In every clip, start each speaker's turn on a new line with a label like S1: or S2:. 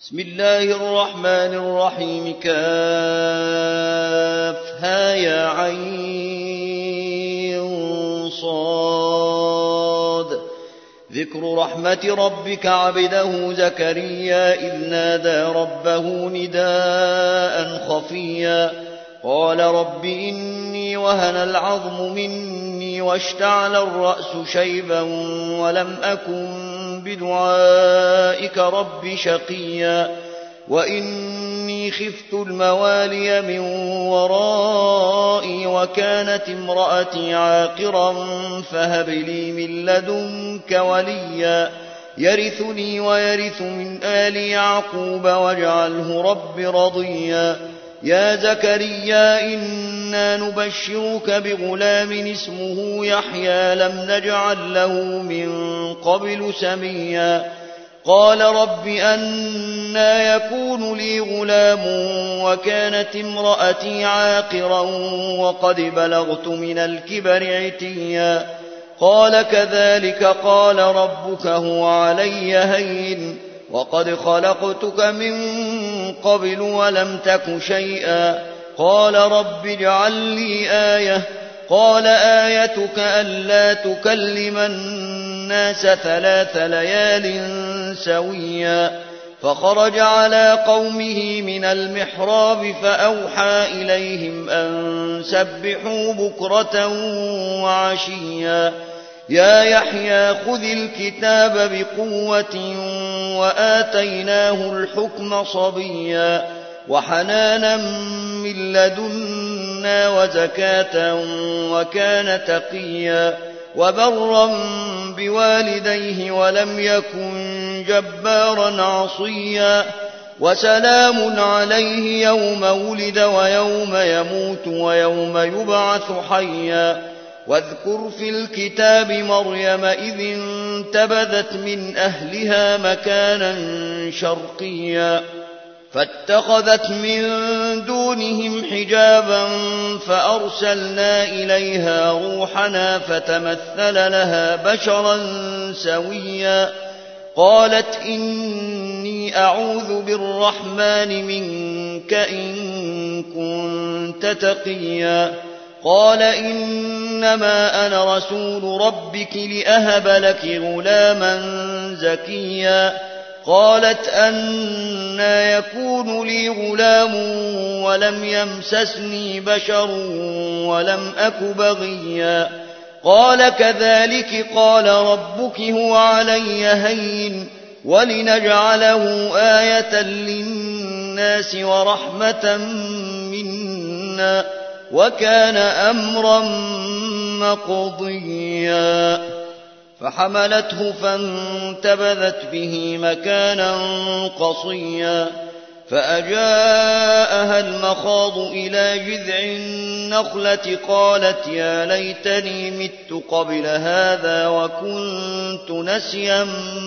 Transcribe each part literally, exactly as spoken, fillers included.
S1: بسم الله الرحمن الرحيم. كافها يا عين صاد. ذكر رحمة ربك عبده زكريا إذ نادى ربه نداء خفيا قال رب إني وهن العظم مني واشتعل الرأس شيبا ولم أكن بدعائك رب شقيا وإني خفت الموالي من ورائي وكانت امرأتي عاقرا فهب لي من لدنك وليا يرثني ويرث من آل يعقوب واجعله رب رضيا. يا زكريا إنا نبشرك بغلام اسمه يحيى لم نجعل له من قبل سميا قال رب أنى يكون لي غلام وكانت امرأتي عاقرا وقد بلغت من الكبر عتيا قال كذلك قال ربك هو علي هين وقد خلقتك من قبل ولم تك شيئا قال رب اجعل لي آية قال آيتك ألا تكلم الناس ثلاث ليال سويا فخرج على قومه من المحراب فأوحى إليهم أن سبحوا بكرة وعشيا يا يحيى خذ الكتاب بقوة وآتيناه الحكم صبيا وحنانا من لدنا وزكاة وكان تقيا وبرا بوالديه ولم يكن جبارا عصيا وسلام عليه يوم ولد ويوم يموت ويوم يبعث حيا واذكر في الكتاب مريم إذ انتبذت من أهلها مكانا شرقيا فاتخذت من دونهم حجابا فأرسلنا إليها روحنا فتمثل لها بشرا سويا قالت إني أعوذ بالرحمن منك إن كنت تقيا قال إنما أنا رسول ربك لأهب لك غلاما زكيا قالت أنى يكون لي غلام ولم يمسسني بشر ولم أك بغيا قال كذلك قال ربك هو علي هين ولنجعله آية للناس ورحمة منا وكان أمرا مقضيا فحملته فانتبذت به مكانا قصيا فأجاءها المخاض إلى جذع النخلة قالت يا ليتني مت قبل هذا وكنت نسيا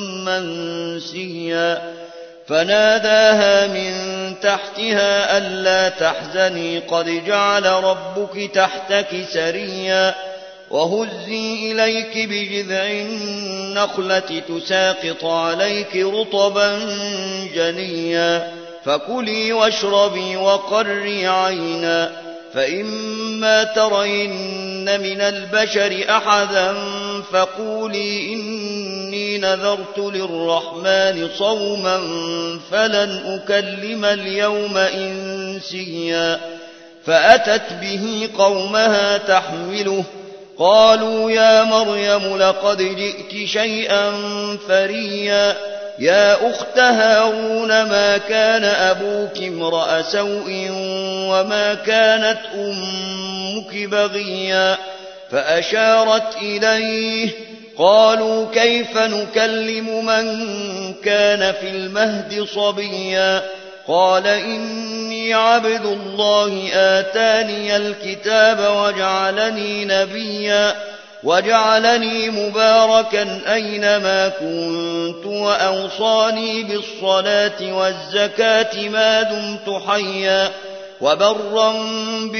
S1: منسيا فناداها من تحتها ألا تحزني قد جعل ربك تحتك سريا وهزي إليك بجذع النخلة تساقط عليك رطبا جنيا فكلي واشربي وقري عينا فإما ترين من البشر أحدا فقولي إني نذرت للرحمن صوما فلن أكلم اليوم إنسيا فأتت به قومها تحمله قالوا يا مريم لقد جئت شيئا فريا يا أخت هارون ما كان أبوك امرأ سوء وما كانت أمك بغيا فأشارت إليه قالوا كيف نكلم من كان في المهد صبيا قال إني عبد الله آتاني الكتاب وجعلني نبيا وجعلني مباركا أينما كنت وأوصاني بالصلاة والزكاة ما دمت حيا وبرا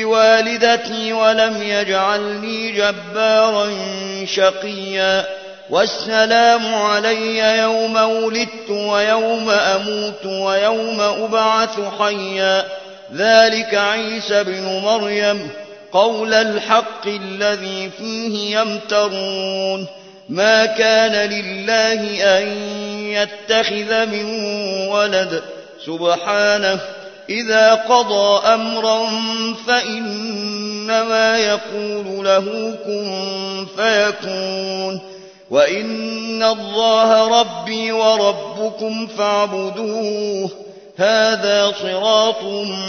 S1: بوالدتي ولم يجعلني جبارا شقيا والسلام علي يوم ولدت ويوم أموت ويوم أبعث حيا ذلك عيسى بن مريم قول الحق الذي فيه يمترون ما كان لله أن يتخذ من ولد سبحانه إذا قضى أمرا فإنما يقول له كن فيكون وإن الله ربي وربكم فاعبدوه هذا صراط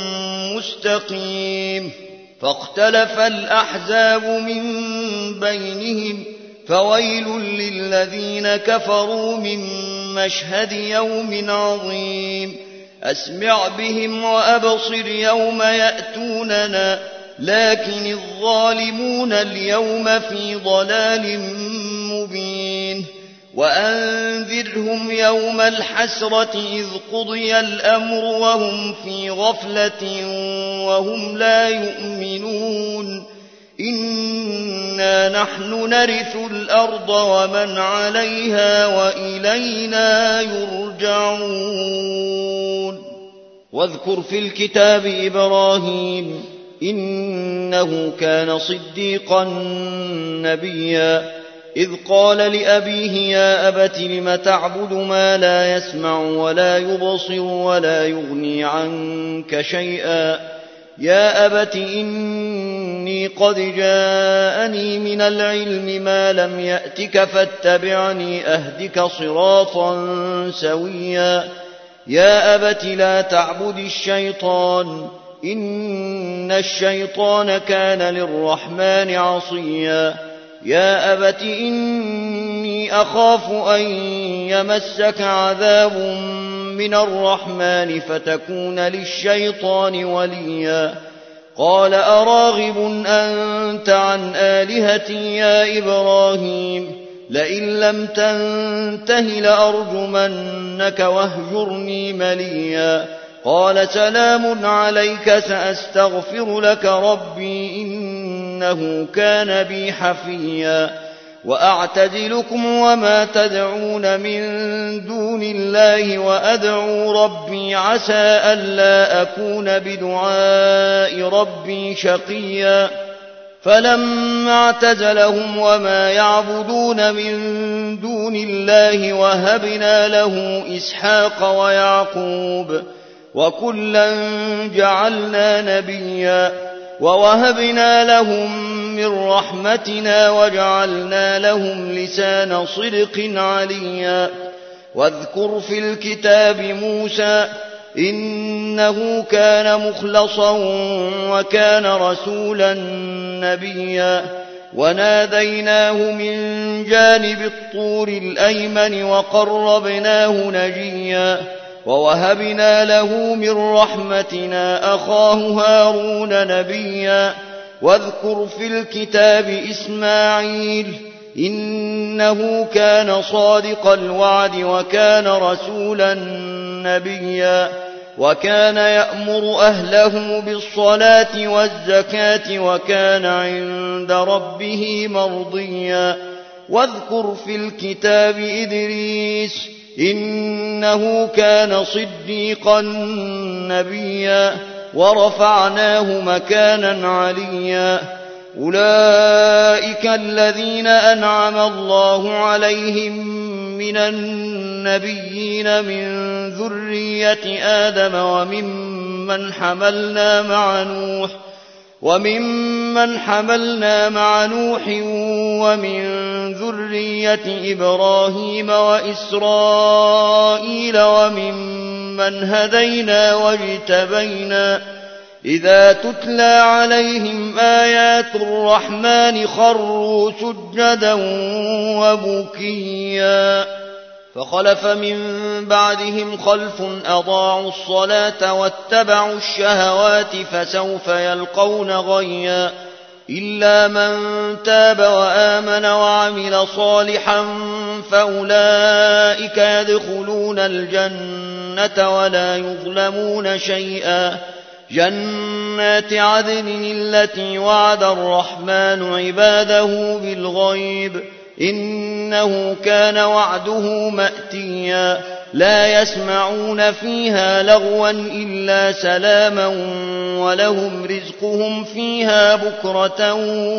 S1: مستقيم فاختلف الأحزاب من بينهم فويل للذين كفروا من مشهد يوم عظيم أسمع بهم وأبصر يوم يأتوننا لكن الظالمون اليوم في ضلال مبين وأنذرهم يوم الحسرة إذ قضي الأمر وهم في غفلة وهم لا يؤمنون إنا نحن نرث الأرض ومن عليها وإلينا يرجعون واذكر في الكتاب إبراهيم إنه كان صديقا نبيا إذ قال لأبيه يا أبت لم تعبد ما لا يسمع ولا يبصر ولا يغني عنك شيئا يا أبت إني قد جاءني من العلم ما لم يأتك فاتبعني أهدك صراطا سويا يا أبت لا تعبد الشيطان إن الشيطان كان للرحمن عصيا يا أبت إني أخاف أن يمسك عذاب من الرحمن فتكون للشيطان وليا قال أراغب أنت عن آلهتي يا إبراهيم لئن لم تنته لأرجمنك واهجرني مليا قال سلام عليك سأستغفر لك ربي إنه كان بي حفيا وأعتزلكم وما تدعون من دون الله وأدعو ربي عسى ألا أكون بدعاء ربي شقيا فلما اعتزلهم وما يعبدون من دون الله وهبنا له إسحاق ويعقوب وكلا جعلنا نبيا ووهبنا لهم من رحمتنا وجعلنا لهم لسان صدق عليا واذكر في الكتاب موسى إنه كان مخلصا وكان رسولا نبيا وناديناه من جانب الطور الأيمن وقربناه نجيا ووهبنا له من رحمتنا أخاه هارون نبيا واذكر في الكتاب إسماعيل إنه كان صادق الوعد وكان رسولا نبيا وكان يأمر أهله بالصلاة والزكاة وكان عند ربه مرضيا واذكر في الكتاب إدريس إنه كان صديقا نبيا ورفعناه مكانا عليا أولئك الذين أنعم الله عليهم من النبيين من ذرية آدم وممن حملنا مع نوح وممن حملنا مع نوح ومن ذرية إبراهيم وإسرائيل وممن هدينا واجتبينا إذا تتلى عليهم آيات الرحمن خروا سجدا وبكيا فخلف من بعدهم خلف أضاعوا الصلاة واتبعوا الشهوات فسوف يلقون غيا إلا من تاب وآمن وعمل صالحا فأولئك يدخلون الجنة ولا يظلمون شيئا جنات عدن التي وعد الرحمن عباده بالغيب إنه كان وعده مأتيا لا يسمعون فيها لغوا إلا سلاما ولهم رزقهم فيها بكرة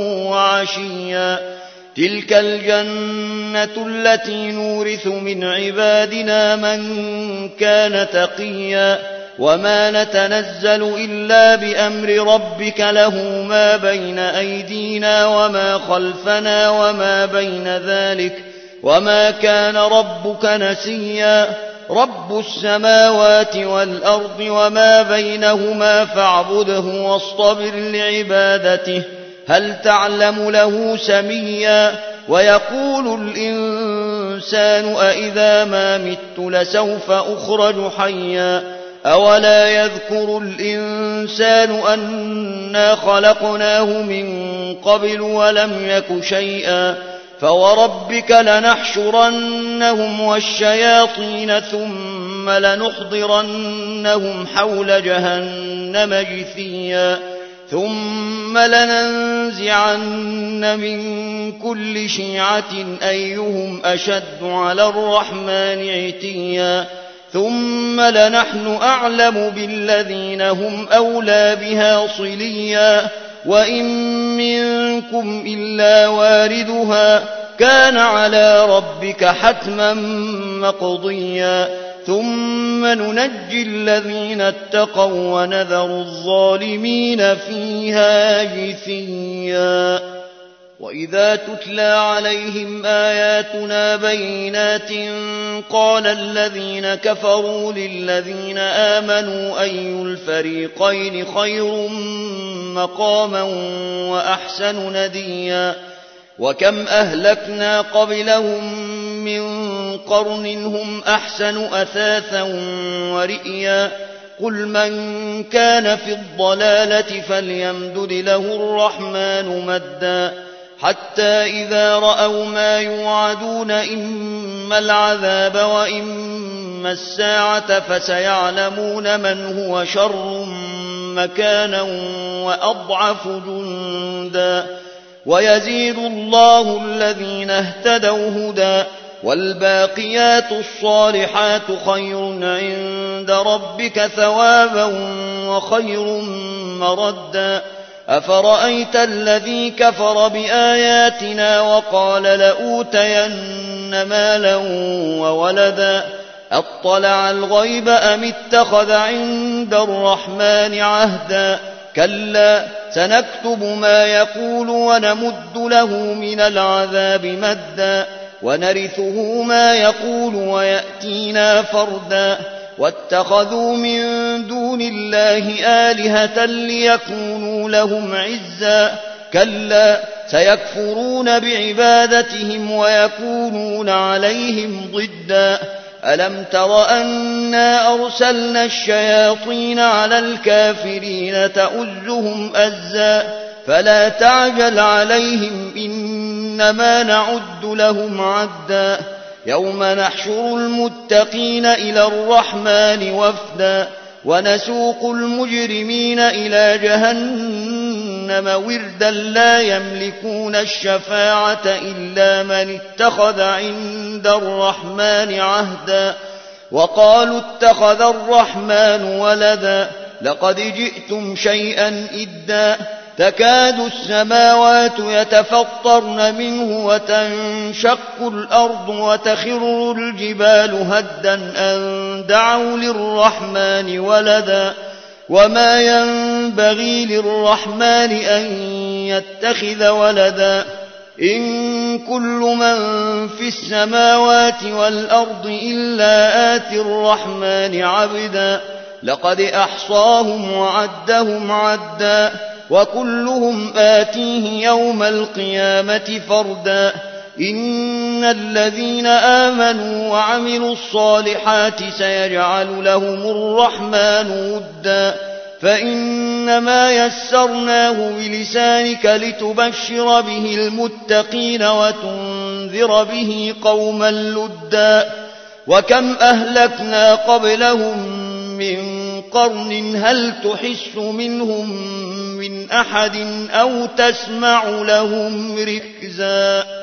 S1: وعشيا تلك الجنة التي نورث من عبادنا من كان تقيا وما نتنزل إلا بأمر ربك له ما بين أيدينا وما خلفنا وما بين ذلك وما كان ربك نسيا رب السماوات والأرض وما بينهما فاعبده واصطبر لعبادته هل تعلم له سميا ويقول الإنسان أإذا ما مت لسوف أخرج حيا أولا يذكر الإنسان أنا خلقناه من قبل ولم يك شيئا فوربك لنحشرنهم والشياطين ثم لنحضرنهم حول جهنم جثيا ثم لننزعن من كل شيعة أيهم أشد على الرحمن عتيا ثم لنحن أعلم بالذين هم أولى بها صليا وإن منكم إلا واردها كان على ربك حتما مقضيا ثم ننجي الذين اتقوا ونذر الظالمين فيها جثيا وإذا تتلى عليهم آياتنا بينات قال الذين كفروا للذين آمنوا أي الفريقين خير مقاما وأحسن نديا وكم أهلكنا قبلهم من قرن هم أحسن أثاثا ورئيا قل من كان في الضلالة فليمدد له الرحمن مدا حتى إذا رأوا ما يوعدون إما العذاب وإما الساعة فسيعلمون من هو شر مكانا وأضعف جندا ويزيد الله الذين اهتدوا هدى والباقيات الصالحات خير عند ربك ثوابا وخير مردا أفرأيت الذي كفر بآياتنا وقال لأوتين مالا وولدا أطلع الغيب أم اتخذ عند الرحمن عهدا كلا سنكتب ما يقول ونمد له من العذاب مدا ونرثه ما يقول ويأتينا فردا واتخذوا من دون الله آلهة ليكونوا لهم عزا كلا سيكفرون بعبادتهم ويكونون عليهم ضدا ألم تر أنا أرسلنا الشياطين على الكافرين تؤزهم أزا فلا تعجل عليهم إنما نعد لهم عدا يوم نحشر المتقين إلى الرحمن وفدا ونسوق المجرمين إلى جهنم وردا لا يملكون الشفاعة إلا من اتخذ عند الرحمن عهدا وقالوا اتخذ الرحمن ولدا لقد جئتم شيئا إدا تكاد السماوات يتفطرن منه وتنشق الأرض وتخر الجبال هدا أن دعوا للرحمن ولدا وما ينبغي للرحمن أن يتخذ ولدا إن كل من في السماوات والأرض إلا آتي الرحمن عبدا لقد أحصاهم وعدهم عدا وكلهم آتيه يوم القيامة فردا إن الذين آمنوا وعملوا الصالحات سيجعل لهم الرحمن ودا فإنما يسرناه بلسانك لتبشر به المتقين وتنذر به قوما لدا وكم أهلكنا قبلهم من قرن هل تحس منهم من أحد أو تسمع لهم ركزا